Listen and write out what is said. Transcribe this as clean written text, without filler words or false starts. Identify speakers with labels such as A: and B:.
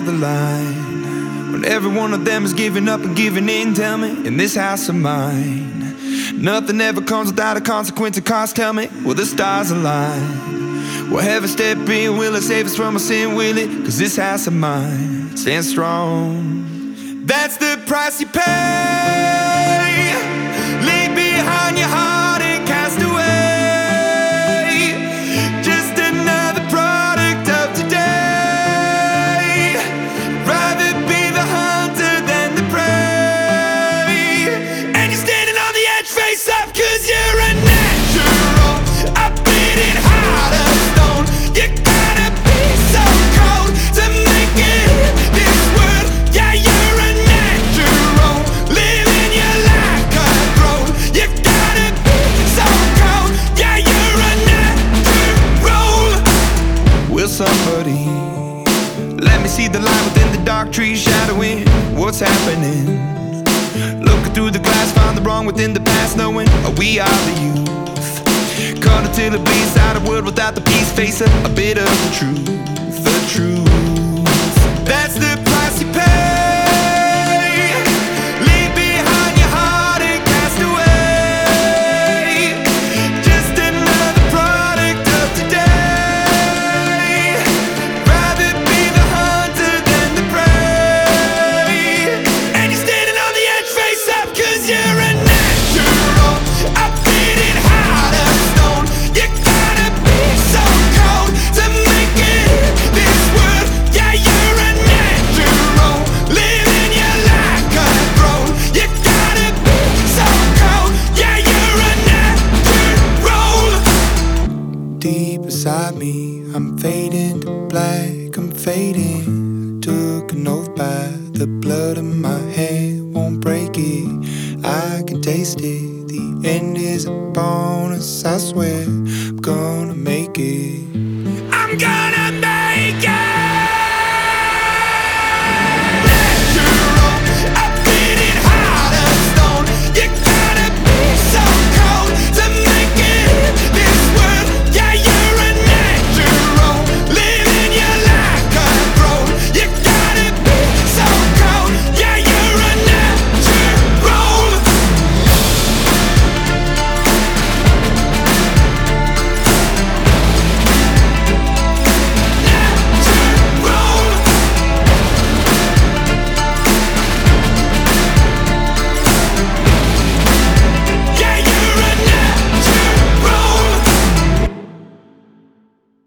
A: the line, when every one of them is giving up and giving in. Tell me, in this house of mine, nothing ever comes without a consequence of cost. Tell me, will the stars align? Will heaven step in? Will it save us from our sin? Will it? Cause this house of mine stands strong. That's the price you pay. Leave behind your heart and cast away. Just another product of today. Rather be the hunter than the prey. And you're standing on the edge, face up, cause you're a natural. A beating heart of stone. You gotta be so cold to make it in this world. Yeah, you're a natural, living your life cutthroat. You gotta be so cold. Yeah, you're a natural. Will somebody let me see the light within the dark trees shadowing what's happening? Looking through the glass, find the wrong within the past, knowing we are the youth. Caught until it bleeds out a world without the peace. Face a bit of the truth, the truth. That's the price you pay. Leave behind your heart and cast away. Just another product of today. Rather be the hunter than the prey. And you're standing on the edge, face up, cause you're a natural. A beating heart of stone. You gotta be so cold to make it in this world. Yeah, you're a natural, living your life cutthroat. You gotta be so cold. Yeah, you're a natural. Deep inside me, I'm fading to black, I'm fading. Took an oath by the blood in my hand, won't break it. I can taste it. The end is a bonus, I swear. I'm gonna make it. I'm gonna make it.